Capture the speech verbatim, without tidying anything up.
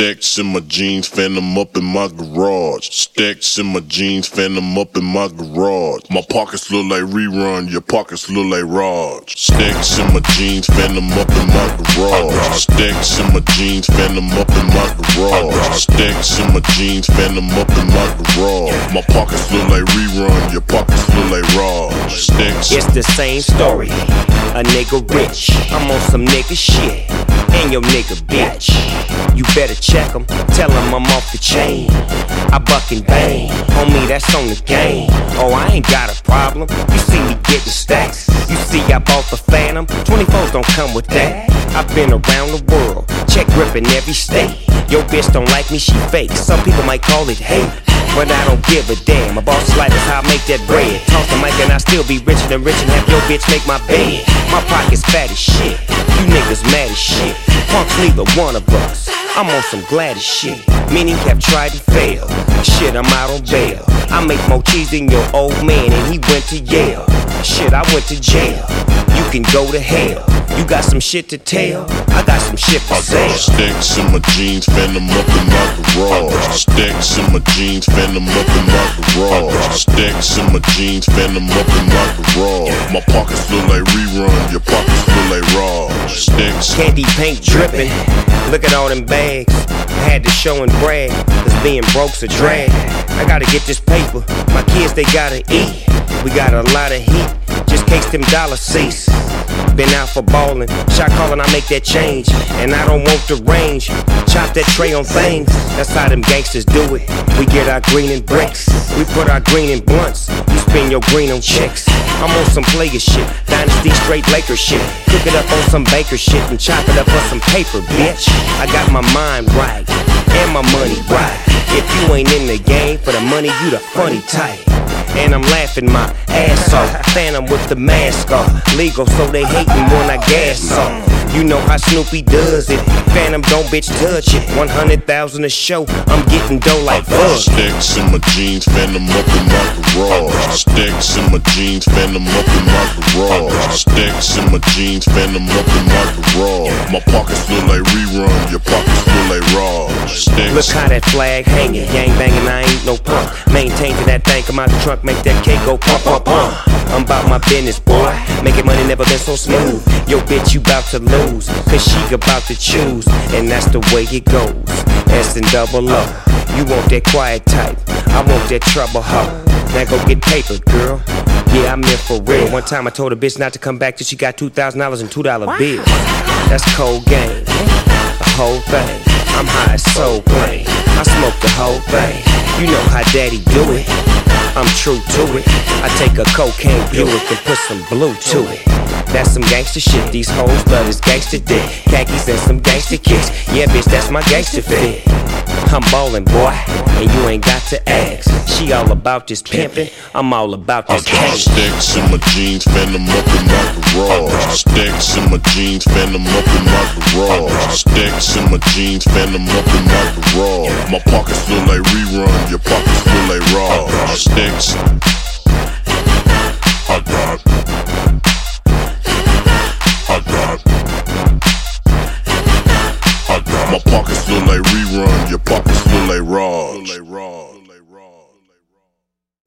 Stacks in my jeans, fan them up in my garage. Stacks in my jeans, fan them up in my garage. My pockets look like Rerun, your pockets look like Raj. Stacks in my jeans, fan them up in my garage. Stacks in my jeans, fan them up in my garage. Stacks in my jeans, fan them up in my garage. My pockets look like Rerun, your pockets look like Raj. Stacks. It's the same story. A nigga rich, I'm on some nigga shit, and your nigga bitch. You better check him, tell him I'm off the chain. I buck and bang, homie, that's on the game. Oh, I ain't got a problem, you see me getting stacks. You see I bought the Phantom, twenty-fours don't come with that. I've been around the world, check gripping every state. Your bitch don't like me, she fake, some people might call it hate, but I don't give a damn. My boss life is how I make that bread. Toss the mic and I still be richer than rich and have your bitch make my bed. My pocket's fat as shit, you niggas mad as shit. Punks neither one of us, I'm on some glad as shit. Many have tried and failed, shit I'm out on bail. I make more cheese than your old man and he went to Yale. Shit, I went to jail, you can go to hell. You got some shit to tell, I got some shit for sale. I got stacks in my jeans, fan them up in my garage. Stacks in my jeans, fan them up in my garage. Stacks in my jeans, fan them up in my garage. My pockets look like Rerun, your pockets look like Raj. Stacks. Candy paint dripping, look at all them bags. I had to show and brag, cause being broke's a drag. I gotta get this paper, my kids they gotta eat. We got a lot of heat, just case them dollar seats. Been out for ballin', shot callin', I make that change. And I don't want the range, chop that tray on things. That's how them gangsters do it. We get our green in bricks, we put our green in blunts. You spend your green on chicks. I'm on some player shit, Dynasty straight Laker shit. Cook it up on some Baker shit and chop it up for some paper, bitch. I got my mind right, and my money right. If you ain't in the game for the money, you the funny type. And I'm laughing my ass off, Phantom with the mask off. Legal, so they hatin' when I gas off. You know how Snoopy does it, Phantom don't bitch touch it. One hundred thousand a show, I'm getting dough like fuck. Stacks in my jeans, fan them up in my garage. Stacks in my jeans, fan them up in my garage. Stacks in my jeans, fan them up in my garage. My pockets look like Rerun, your pockets look like Raj. Stacks. Look how that flag hanging, gang banging, I ain't no punk. Maintaining that thing, come out the trunk, make that cake go pump, pump, pump. I'm about my business, boy, making money never been so smooth. Yo bitch, you bout to lose, cause she about to choose, and that's the way it goes. S and double O, you want that quiet type, I want that trouble hoe. Now go get paper, girl, yeah I'm in for real. One time I told a bitch not to come back till she got two thousand dollars in two dollar bills. That's cold game, the whole thing. I'm high as soul plane, I smoke the whole thing. You know how daddy do it, I'm true to it. I take a cocaine Buick and put some blue to it. That's some gangster shit, these hoes love this gangster dick. Khakis and some gangster kicks, yeah bitch that's my gangster fit. I'm ballin' boy, and you ain't got to ask. She all about this pimpin', I'm all about this cash. I got stacks in my jeans, fan them up in my garage. Stacks in my jeans, fan them up in my garage. Stacks in my jeans, fan them up in my garage. My pockets look like Rerun, your pockets look like Raj. Stacks.